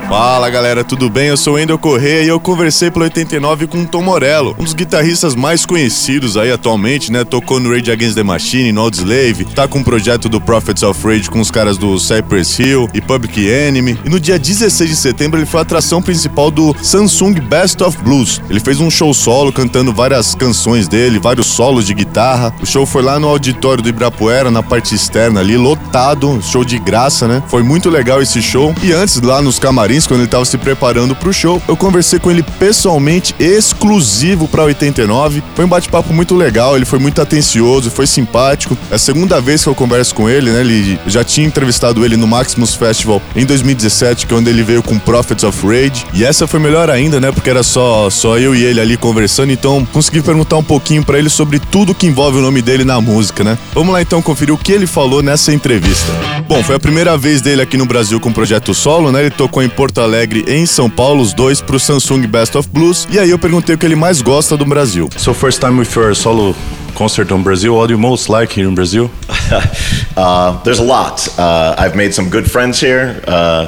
Fala galera, tudo bem? Eu sou o Wendel Corrêa e eu conversei pelo 89 com o Tom Morello, um dos guitarristas mais conhecidos aí atualmente, né? Tocou no Rage Against the Machine, no Audioslave, tá com um projeto do Prophets of Rage com os caras do Cypress Hill e Public Enemy. E no dia 16 de setembro ele foi a atração principal do Samsung Best of Blues. Ele fez um show solo cantando várias canções dele, vários solos de guitarra. O show foi lá no auditório do Ibirapuera, na parte externa ali, lotado, show de graça, né? Foi muito legal esse show. E antes, lá nos camarins, quando ele tava se preparando pro show, eu conversei com ele pessoalmente, exclusivo pra 89. Foi um bate-papo muito legal, ele foi muito atencioso, foi simpático. É a segunda vez que eu converso com ele, né? Ele já tinha entrevistado ele no Maximus Festival em 2017, que é onde ele veio com Prophets of Rage. E essa foi melhor ainda, né? Porque era só eu e ele ali conversando, então consegui perguntar um pouquinho pra ele sobre tudo que envolve o nome dele na música, né? Vamos lá então conferir o que ele falou nessa entrevista. Bom, foi a primeira vez dele aqui no Brasil com projeto solo, né? Ele tocou em Porto Alegre e em São Paulo, os dois pro Samsung Best of Blues. E aí eu perguntei o que ele mais gosta do Brasil. So first time with your solo concert in Brazil, what do you most like here in Brazil? There's a lot. I've made some good friends here.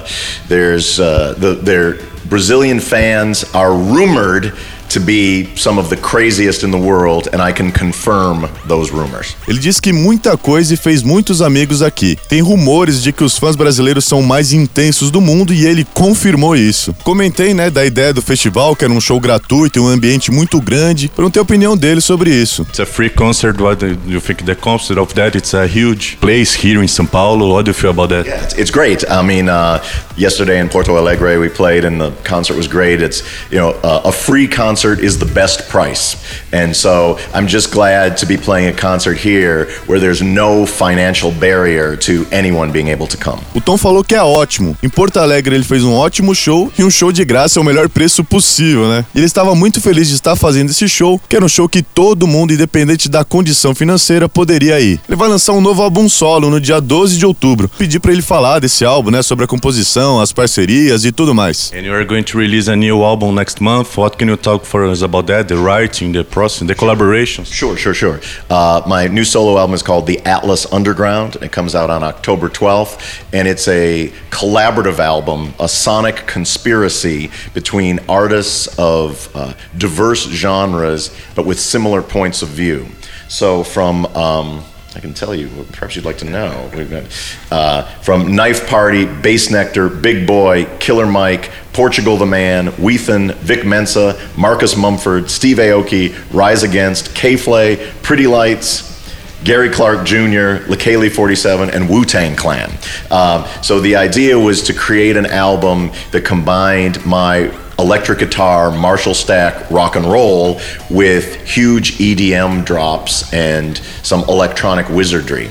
Their Brazilian fans are rumored to be some of the craziest in the world, and I can confirm those rumors. Ele disse que muita coisa e fez muitos amigos aqui. Tem rumores de que os fãs brasileiros são mais intensos do mundo e ele confirmou isso. Comentei, né, da ideia do festival, que era um show gratuito e um ambiente muito grande. Perguntei a opinião dele sobre isso. It's a free concert. What do you think the concept of that? It's a huge place here in São Paulo. What do you feel about that? Yeah, it's great. I mean, yesterday in Porto Alegre we played and the concert was great. It's, a free concert is the best price. And so I'm just glad to be playing a concert here where there's no financial barrier to anyone being able to come. O Tom falou que é ótimo. Em Porto Alegre ele fez um ótimo show e um show de graça é o melhor preço possível, né? E ele estava muito feliz de estar fazendo esse show, que era um show que todo mundo, independente da condição financeira, poderia ir. Ele vai lançar um novo álbum solo no dia 12 de outubro. Pedi pra ele falar desse álbum, né? Sobre a composição, as parcerias e tudo mais. And you are going to release a new album next month. What can you talk for us about that? The writing, the process, the collaborations? Sure. My new solo album is called The Atlas Underground. It comes out on October 12th, and it's a collaborative album, a sonic conspiracy between artists of diverse genres, but with similar points of view. So from I can tell you, perhaps you'd like to know. We've got from Knife Party, Bass Nectar, Big Boy, Killer Mike, Portugal the Man, Weathen, Vic Mensa, Marcus Mumford, Steve Aoki, Rise Against, K-Flay, Pretty Lights, Gary Clark Jr., Lekele 47, and Wu-Tang Clan. So the idea was to create an album that combined my electric guitar, Marshall Stack, rock and roll with huge EDM drops and some electronic wizardry.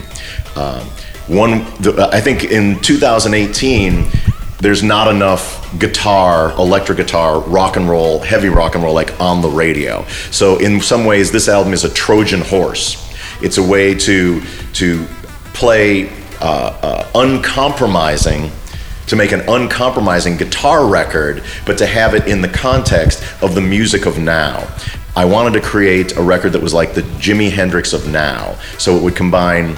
I think in 2018, there's not enough guitar, electric guitar, rock and roll, heavy rock and roll like on the radio. So in some ways, this album is a Trojan horse. It's a way to play uncompromising, to make an uncompromising guitar record, but to have it in the context of the music of now. I wanted to create a record that was like the Jimi Hendrix of now. So it would combine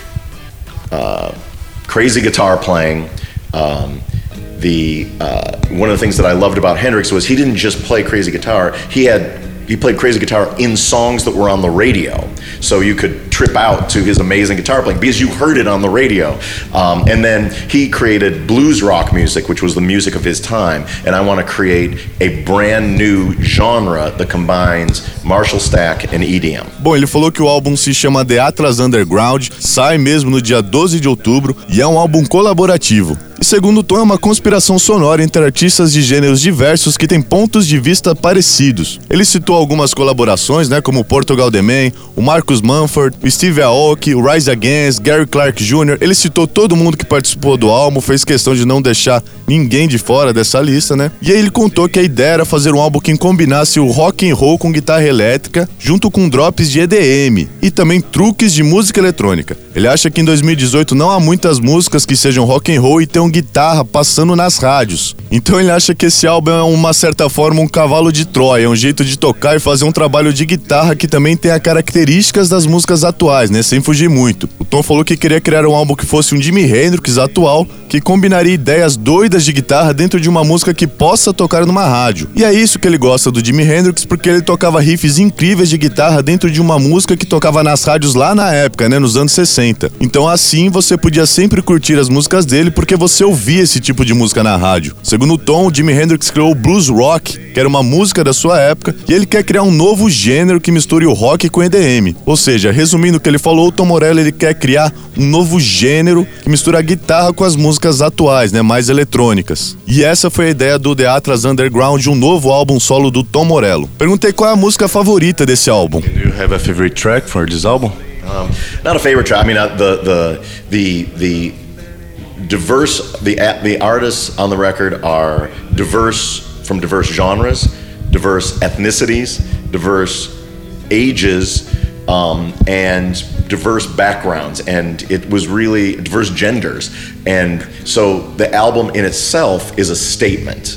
crazy guitar playing. One of the things that I loved about Hendrix was he didn't just play crazy guitar. He played crazy guitar in songs that were on the radio. So you could trip out to his amazing guitar playing because you heard it on the radio. And then he created blues rock music, which was the music of his time. And I want to create a brand new genre that combines Marshall Stack and EDM. Bom, ele falou que o álbum se chama The Atlas Underground, sai mesmo no dia 12 de outubro e é um álbum colaborativo. E segundo o Tom, é uma conspiração sonora entre artistas de gêneros diversos que têm pontos de vista parecidos. Ele citou algumas colaborações, né, como o Portugal the Man, o Marcus Mumford, o Steve Aoki, o Rise Against, Gary Clark Jr. Ele citou todo mundo que participou do álbum, fez questão de não deixar ninguém de fora dessa lista, né? E aí ele contou que a ideia era fazer um álbum que combinasse o rock and roll com guitarra elétrica, junto com drops de EDM e também truques de música eletrônica. Ele acha que em 2018 não há muitas músicas que sejam rock and roll e tenham guitarra passando nas rádios. Então ele acha que esse álbum é, uma certa forma, um cavalo de Troia, é um jeito de tocar e fazer um trabalho de guitarra que também tem as características das músicas atuais, né? Sem fugir muito. O Tom falou que queria criar um álbum que fosse um Jimi Hendrix atual, que combinaria ideias doidas cordas de guitarra dentro de uma música que possa tocar numa rádio. E é isso que ele gosta do Jimi Hendrix, porque ele tocava riffs incríveis de guitarra dentro de uma música que tocava nas rádios lá na época, né, nos anos 60. Então assim você podia sempre curtir as músicas dele porque você ouvia esse tipo de música na rádio. Segundo o Tom, o Jimi Hendrix criou o blues rock, que era uma música da sua época, e ele quer criar um novo gênero que misture o rock com EDM. Ou seja, resumindo o que ele falou, o Tom Morello ele quer criar um novo gênero que mistura a guitarra com as músicas atuais, né, mais eletrônicas. E essa foi a ideia do The Atlas Underground, um novo álbum solo do Tom Morello. Perguntei qual é a música favorita desse álbum. Do you have a favorite track for this album? Not a favorite track. I mean, the diverse, the artists on the record are diverse from diverse genres, diverse ethnicities, diverse ages, and diverse backgrounds, and it was really diverse genders, and so the album in itself is a statement.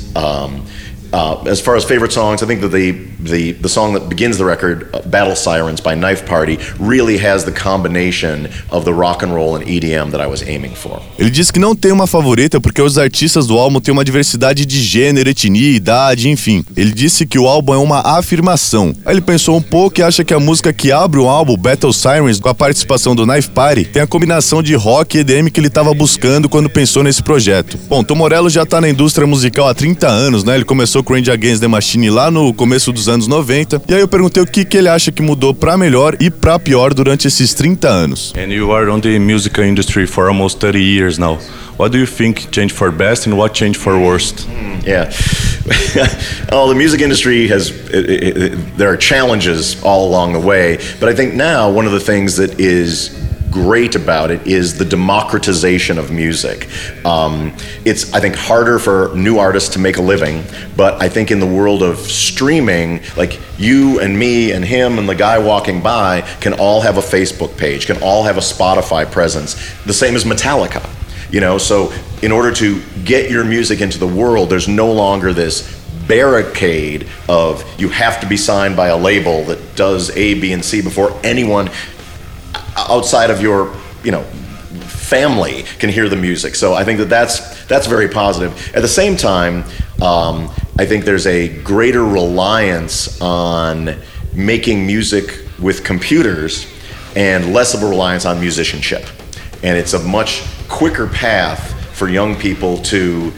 As far as favorite songs, I think that the song that begins the record, Battle Sirens by Knife Party, really has the combination of the rock and roll and EDM that I was aiming for. Ele disse que não tem uma favorita porque os artistas do álbum têm uma diversidade de gênero, etnia, idade, enfim. Ele disse que o álbum é uma afirmação. Aí ele pensou um pouco e acha que a música que abre o álbum, Battle Sirens, com a participação do Knife Party, tem a combinação de rock e EDM que ele estava buscando quando pensou nesse projeto. Bom, Tom Morello já tá na indústria musical há 30 anos, né? Ele começou com Rage Against the Machine lá no começo dos anos 90. E aí eu perguntei o que ele acha que mudou pra melhor e pra pior durante esses 30 anos. And you are on the music industry for almost 30 years now. What do you think changed for best and what changed for worst? Yeah. Oh, the music industry there are challenges all along the way, but I think now one of the things that is great about it is the democratization of music. It's, I think, harder for new artists to make a living, but I think in the world of streaming, like you and me and him and the guy walking by can all have a Facebook page, can all have a Spotify presence, the same as Metallica. You know, so in order to get your music into the world, there's no longer this barricade of you have to be signed by a label that does A, B, and C before anyone outside of your, you know, family can hear the music. So I think that's very positive. At the same time, I think there's a greater reliance on making music with computers and less of a reliance on musicianship. And it's a much quicker path for young people to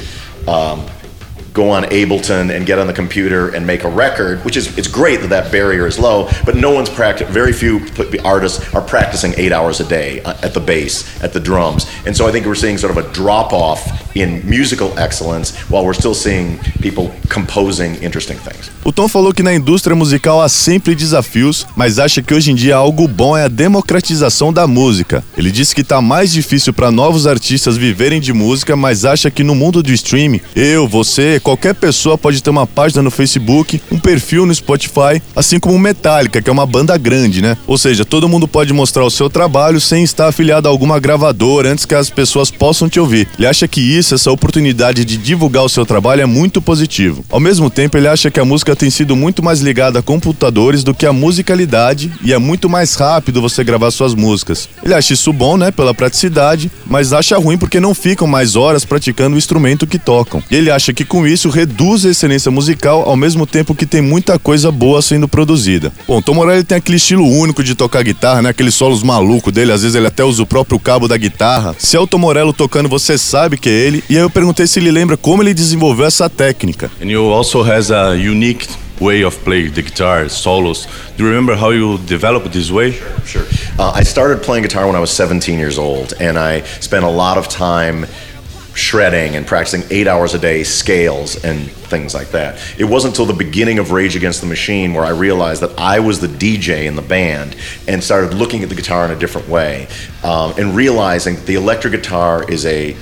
go on Ableton and get on the computer and make a record, which is, it's great that barrier is low, but no one's very few artists are practicing 8 hours a day at the bass, at the drums. And so I think we're seeing sort of a drop-off in musical excellence while we're still seeing people composing interesting things. O Tom falou que na indústria musical há sempre desafios, mas acha que hoje em dia algo bom é a democratização da música. Ele disse que tá mais difícil para novos artistas viverem de música, mas acha que no mundo do streaming, você, qualquer pessoa pode ter uma página no Facebook, um perfil no Spotify, assim como Metallica, que é uma banda grande, né? Ou seja, todo mundo pode mostrar o seu trabalho sem estar afiliado a alguma gravadora antes que as pessoas possam te ouvir. Ele acha que essa oportunidade de divulgar o seu trabalho é muito positivo. Ao mesmo tempo, ele acha que a música tem sido muito mais ligada a computadores do que a musicalidade e é muito mais rápido você gravar suas músicas. Ele acha isso bom, né, pela praticidade, mas acha ruim porque não ficam mais horas praticando o instrumento que tocam. E ele acha que com isso reduz a excelência musical ao mesmo tempo que tem muita coisa boa sendo produzida. Bom, Tom Morello tem aquele estilo único de tocar guitarra, né, aqueles solos malucos dele, às vezes ele até usa o próprio cabo da guitarra. Se é o Tom Morello tocando, você sabe que é ele. E aí eu perguntei se ele lembra como ele desenvolveu essa técnica. And you also has a unique way of playing the guitar, solos. Do you remember how you developed this way? Sure. I started playing guitar when I was 17 years old, and I spent a lot of time shredding and practicing 8 hours a day, scales and things like that. It wasn't until the beginning of Rage Against the Machine where I realized that I was the DJ in the band and started looking at the guitar in a different way, and realizing that the electric guitar is a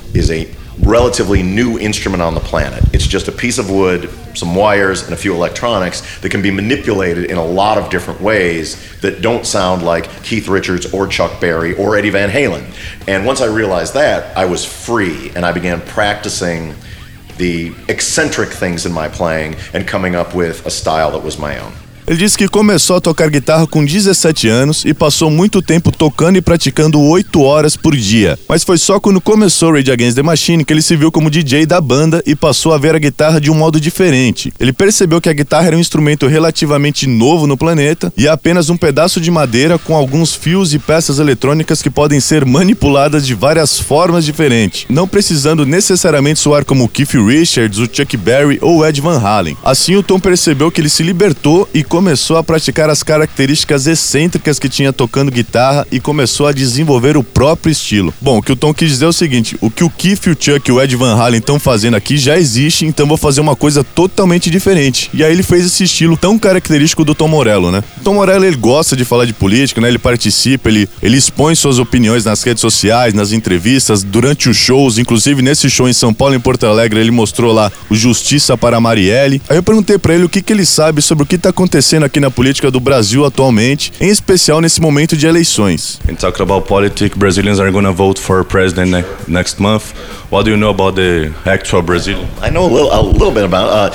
relatively new instrument on the planet. It's just a piece of wood, some wires, and a few electronics that can be manipulated in a lot of different ways that don't sound like Keith Richards or Chuck Berry or Eddie Van Halen. And once I realized that, I was free, and I began practicing the eccentric things in my playing and coming up with a style that was my own. Ele disse que começou a tocar guitarra com 17 anos e passou muito tempo tocando e praticando 8 horas por dia. Mas foi só quando começou Rage Against the Machine que ele se viu como DJ da banda e passou a ver a guitarra de um modo diferente. Ele percebeu que a guitarra era um instrumento relativamente novo no planeta e é apenas um pedaço de madeira com alguns fios e peças eletrônicas que podem ser manipuladas de várias formas diferentes, não precisando necessariamente soar como o Keith Richards, o Chuck Berry ou o Ed Van Halen. Assim, o Tom percebeu que ele se libertou e começou a praticar as características excêntricas que tinha tocando guitarra e começou a desenvolver o próprio estilo. Bom, o que o Tom quis dizer é o seguinte: o que o Keith, o Chuck e o Ed Van Halen estão fazendo aqui já existe, então vou fazer uma coisa totalmente diferente. E aí ele fez esse estilo tão característico do Tom Morello, né? O Tom Morello, ele gosta de falar de política, né? Ele participa, ele expõe suas opiniões nas redes sociais, nas entrevistas, durante os shows, inclusive nesse show em São Paulo, em Porto Alegre, ele mostrou lá o Justiça para Marielle. Aí eu perguntei pra ele o que ele sabe sobre o que tá acontecendo aqui na política do Brasil atualmente, em especial nesse momento de eleições. And talking about politics, Brazilians are going to vote for president next month. What do you know about the actual Brazil? I know a little bit about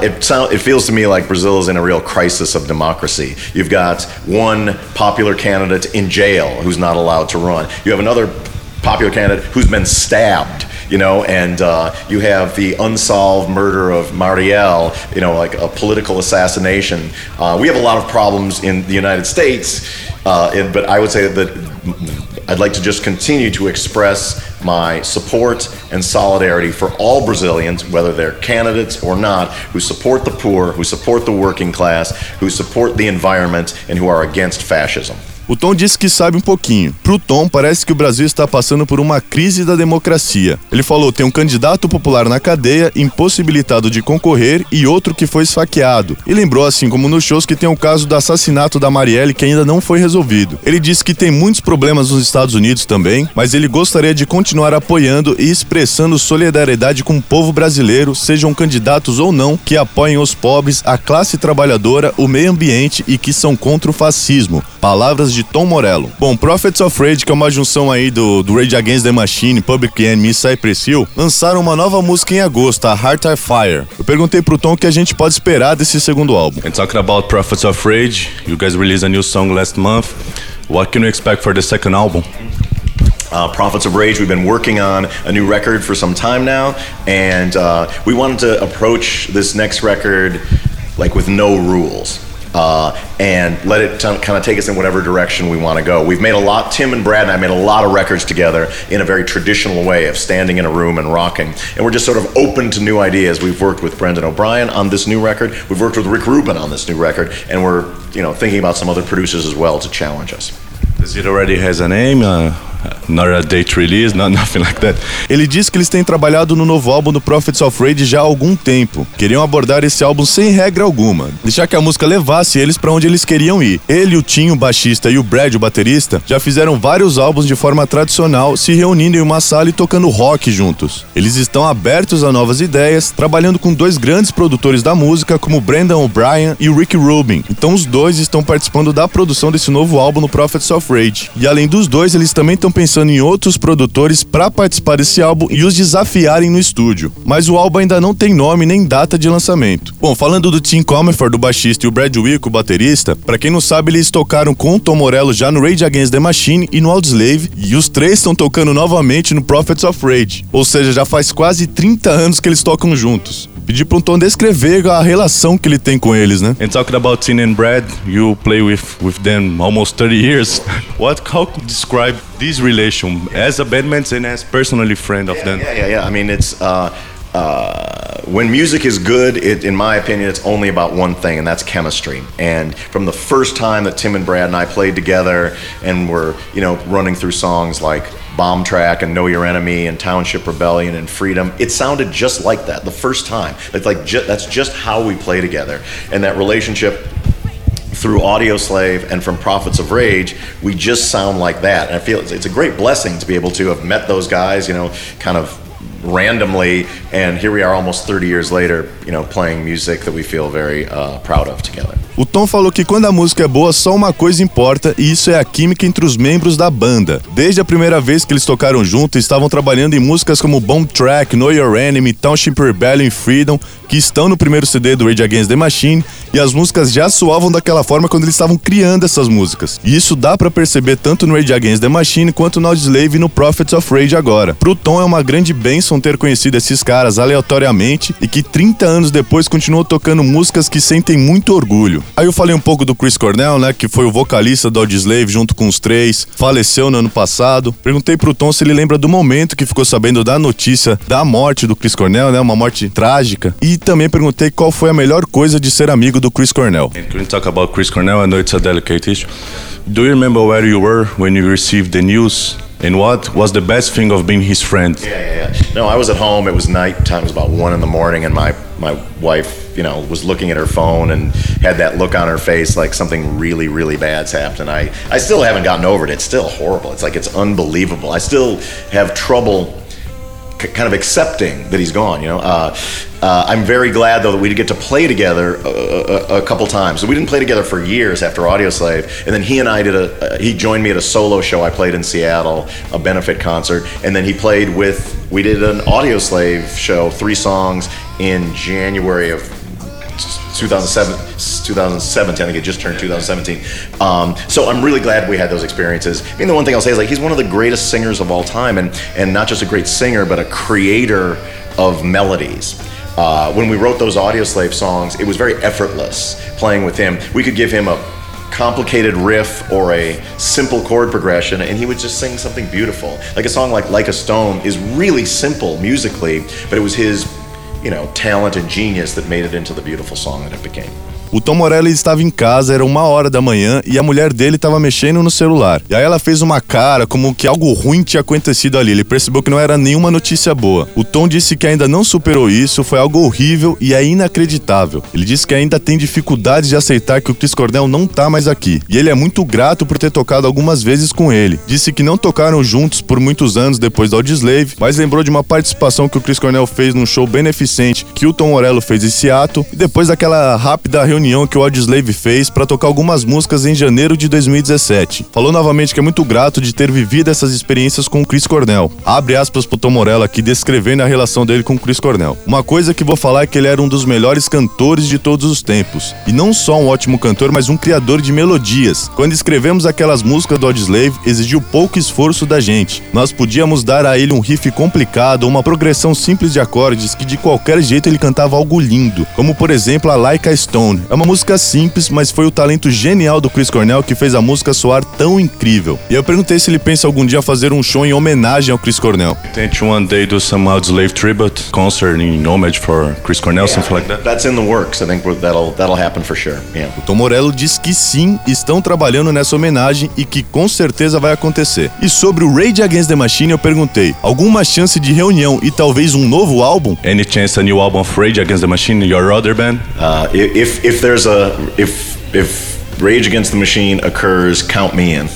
it feels to me like Brazil is in a real crisis of democracy. You've got one popular candidate in jail who's not allowed to run. You have another popular candidate who's been stabbed, and you have the unsolved murder of Marielle, like a political assassination. We have a lot of problems in the United States, but I would say that I'd like to just continue to express my support and solidarity for all Brazilians, whether they're candidates or not, who support the poor, who support the working class, who support the environment, and who are against fascism. O Tom disse que sabe um pouquinho. Pro Tom, parece que o Brasil está passando por uma crise da democracia. Ele falou: tem um candidato popular na cadeia, impossibilitado de concorrer, e outro que foi esfaqueado. E lembrou, assim como nos shows, que tem o caso do assassinato da Marielle que ainda não foi resolvido. Ele disse que tem muitos problemas nos Estados Unidos também, mas ele gostaria de continuar apoiando e expressando solidariedade com o povo brasileiro, sejam candidatos ou não, que apoiem os pobres, a classe trabalhadora, o meio ambiente e que são contra o fascismo. Palavras de Tom Morello. Bom, Prophets of Rage, que é uma junção aí do Rage Against the Machine, Public Enemy e Cypress Hill, lançaram uma nova música em agosto, a Heart of Fire. Eu perguntei pro Tom o que a gente pode esperar desse segundo álbum. And talking about Prophets of Rage, you guys released a new song last month. What can we expect for the second album? Prophets of Rage, we've been working on a new record for some time now, and we wanted to approach this next record like with no rules. And let it kind of take us in whatever direction we want to go. We've made Tim and Brad and I made a lot of records together in a very traditional way of standing in a room and rocking. And we're just sort of open to new ideas. We've worked with Brendan O'Brien on this new record. We've worked with Rick Rubin on this new record. And we're, thinking about some other producers as well to challenge us. Does it already has a name? Not a date release, nothing like that. Ele diz que eles têm trabalhado no novo álbum do Prophets of Rage já há algum tempo. Queriam abordar esse álbum sem regra alguma, deixar que a música levasse eles para onde eles queriam ir. Ele, o Tim, o baixista, e o Brad, o baterista, já fizeram vários álbuns de forma tradicional, se reunindo em uma sala e tocando rock juntos. Eles estão abertos a novas ideias, trabalhando com dois grandes produtores da música, como Brendan O'Brien e o Rick Rubin. Então os dois estão participando da produção desse novo álbum no Prophets of Rage. E além dos dois, eles também estão pensando em outros produtores para participar desse álbum e os desafiarem no estúdio. Mas o álbum ainda não tem nome nem data de lançamento. Bom, falando do Tim Comerford, o baixista, e o Brad Wilk, o baterista, para quem não sabe, eles tocaram com o Tom Morello já no Rage Against the Machine e no Audioslave, e os três estão tocando novamente no Prophets of Rage. Ou seja, já faz quase 30 anos que eles tocam juntos. Pedi pro Tom descrever a relação que ele tem com eles, né? And talking about Tim and Brad, you play with them almost 30 years. How to describe this relation as a bandmate and as personally friend of them? Yeah. I mean, it's when music is good, in my opinion, it's only about one thing, and that's chemistry. And from the first time that Tim and Brad and I played together and were, running through songs like Bomb Track and Know Your Enemy and Township Rebellion and Freedom, it sounded just like that the first time. It's like that's just how we play together. And that relationship through Audioslave and from Prophets of Rage, we just sound like that. And I feel it's a great blessing to be able to have met those guys, kind of randomly, and here we are almost 30 years later, playing music that we feel very proud of together. O Tom falou que quando a música é boa, só uma coisa importa, e isso é a química entre os membros da banda. Desde a primeira vez que eles tocaram juntos, estavam trabalhando em músicas como Bomb Track, Know Your Enemy, Township Rebellion e Freedom, que estão no primeiro CD do Rage Against the Machine, e as músicas já soavam daquela forma quando eles estavam criando essas músicas. E isso dá pra perceber tanto no Rage Against the Machine quanto no Audioslave e no Prophets of Rage agora. Pro Tom é uma grande bênção ter conhecido esses caras aleatoriamente e que 30 anos depois continuou tocando músicas que sentem muito orgulho. Aí eu falei um pouco do Chris Cornell, né, que foi o vocalista do Audioslave junto com os três, faleceu no ano passado. Perguntei pro Tom se ele lembra do momento que ficou sabendo da notícia da morte do Chris Cornell, né, uma morte trágica. E também perguntei qual foi a melhor coisa de ser amigo do Chris Cornell. Can we talk about Chris Cornell? I know it's a delicate issue. Do you remember where you were when you received the news? And what was the best thing of being his friend? Yeah. No, I was at home. It was night time. It was about 1 a.m, and my wife, was looking at her phone and had that look on her face like something really, really bad's happened. I still haven't gotten over it. It's still horrible. It's unbelievable. I still have trouble kind of accepting that he's gone. I'm very glad though that we get to play together a couple times. So we didn't play together for years after Audioslave, and then he and I he joined me at a solo show I played in Seattle, a benefit concert, and then we did an Audioslave show, 3 songs in January of 2017, I think it just turned 2017. So I'm really glad we had those experiences. I mean, the one thing I'll say is he's one of the greatest singers of all time, and not just a great singer, but a creator of melodies. When we wrote those Audioslave songs, it was very effortless playing with him. We could give him a complicated riff or a simple chord progression, and he would just sing something beautiful. Like a song like a Stone is really simple musically, but it was his talent and genius that made it into the beautiful song that it became. O Tom Morello estava em casa, era 1h da manhã e a mulher dele estava mexendo no celular. E aí ela fez uma cara como que algo ruim tinha acontecido ali. Ele percebeu que não era nenhuma notícia boa. O Tom disse que ainda não superou isso, foi algo horrível e é inacreditável. Ele disse que ainda tem dificuldades de aceitar que o Chris Cornell não tá mais aqui. E ele é muito grato por ter tocado algumas vezes com ele. Disse que não tocaram juntos por muitos anos depois do Audioslave, mas lembrou de uma participação que o Chris Cornell fez num show beneficente que o Tom Morello fez em Seattle, e depois daquela rápida reunião que o Audioslave fez para tocar algumas músicas em janeiro de 2017. Falou novamente que é muito grato de ter vivido essas experiências com o Chris Cornell. Abre aspas pro Tom Morello aqui, descrevendo a relação dele com o Chris Cornell. Uma coisa que vou falar é que ele era um dos melhores cantores de todos os tempos. E não só um ótimo cantor, mas um criador de melodias. Quando escrevemos aquelas músicas do Audioslave, exigiu pouco esforço da gente. Nós podíamos dar a ele um riff complicado ou uma progressão simples de acordes que de qualquer jeito ele cantava algo lindo, como por exemplo a Like a Stone. É uma música simples, mas foi o talento genial do Chris Cornell que fez a música soar tão incrível. E eu perguntei se ele pensa algum dia fazer um show em homenagem ao Chris Cornell. Can't you one day do some Audioslave tribute concert in homage for Chris Cornell, something like that? That's in the works. I think that'll happen for sure. Yeah. O Tom Morello diz que sim, estão trabalhando nessa homenagem e que com certeza vai acontecer. E sobre o Rage Against the Machine eu perguntei, alguma chance de reunião e talvez um novo álbum? Any chance a new album of Rage Against the Machine, your other band? If Rage Against the Machine occurs, count me in.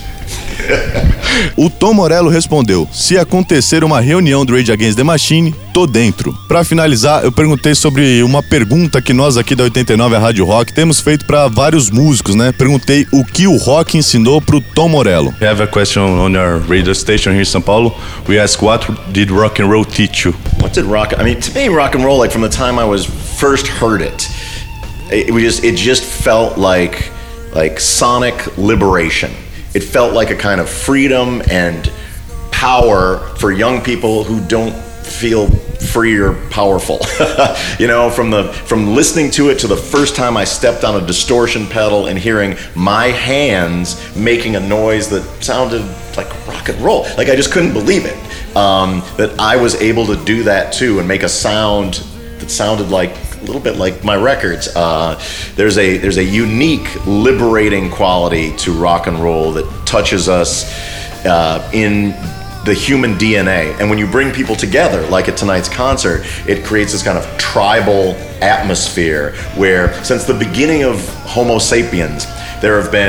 O Tom Morello respondeu, se acontecer uma reunião do Rage Against the Machine, tô dentro. Pra finalizar, eu perguntei sobre uma pergunta que nós aqui da 89, a Rádio Rock, temos feito pra vários músicos, né? Perguntei o que o rock ensinou pro Tom Morello. We have a question on our radio station here in São Paulo. We ask, what did rock and roll teach you? What did to me, rock and roll, like from the time I was first heard it just felt like sonic liberation. It felt like a kind of freedom and power for young people who don't feel free or powerful. From listening to it to the first time I stepped on a distortion pedal and hearing my hands making a noise that sounded like rock and roll. Like I just couldn't believe it. That I was able to do that too and make a sound that sounded like a little bit like my records. There's a unique, liberating quality to rock and roll that touches us in the human DNA. And when you bring people together, like at tonight's concert, it creates this kind of tribal atmosphere where, since the beginning of Homo sapiens, there have been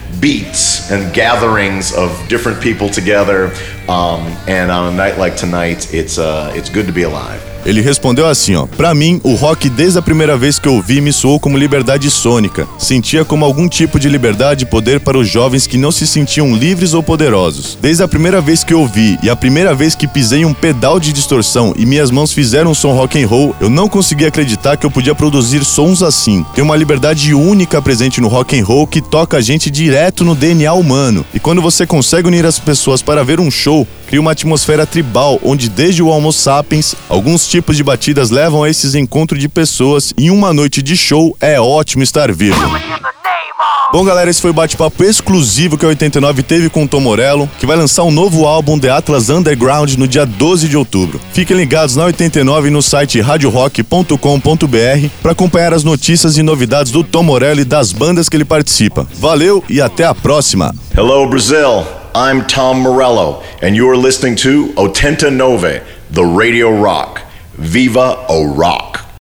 beats and gatherings of different people together. And on a night like tonight, it's good to be alive. Ele respondeu assim, ó: pra mim, o rock desde a primeira vez que eu ouvi me soou como liberdade sônica. Sentia como algum tipo de liberdade e poder para os jovens que não se sentiam livres ou poderosos. Desde a primeira vez que eu ouvi e a primeira vez que pisei um pedal de distorção e minhas mãos fizeram um som rock and roll, eu não conseguia acreditar que eu podia produzir sons assim. Tem uma liberdade única presente no rock and roll que toca a gente direto no DNA humano. E quando você consegue unir as pessoas para ver um show, cria uma atmosfera tribal, onde desde o Homo sapiens, alguns tipos de batidas levam a esses encontros de pessoas e em uma noite de show é ótimo estar vivo. Bom, galera, esse foi o bate-papo exclusivo que a 89 teve com o Tom Morello, que vai lançar um novo álbum, The Atlas Underground, no dia 12 de outubro. Fiquem ligados na 89 e no site radiorock.com.br para acompanhar as notícias e novidades do Tom Morello e das bandas que ele participa. Valeu e até a próxima! Hello, Brazil. I'm Tom Morello, and you're listening to 89, the Radio Rock. Viva o Rock!